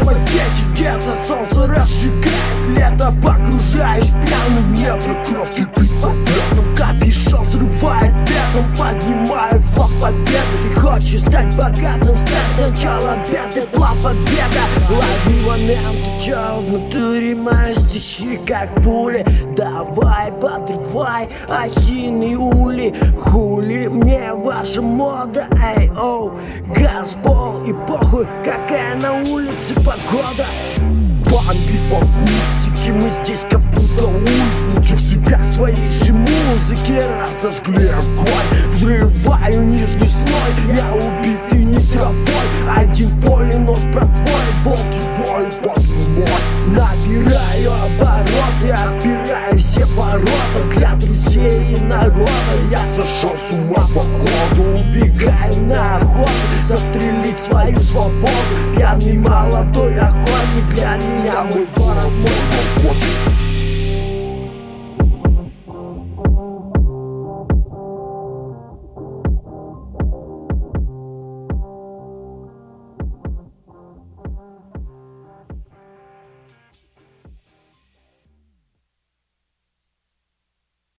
Мама, дети, где-то солнце разжигает лето, погружаясь прямо в недра. Кровь кипит под пятном, капюшон срывает ветром, поднимая флаг победы. Ты хочешь стать богатым, ставь сначала беды, была победа. Лови момент, чё в натуре мои стихи как пули. Давай, подрывай осиные ули. Хули мне ваша мода, эй, оу. Газбол и похуй, какая на улице погода. Бомбит в акустике, мы здесь как будто узники. В себя своей же музыки разожгли огонь. Взрываю нижний слой, я убитый не травой. Один полинос братвой, волки воют под луной. Набираю обороты, отбираю все ворота. Для друзей и народа я сошел с ума походу. Убегаю на охоту, застрелить свою свободу. Пьяный молодой охотник, для меня мой город, мой наркотик.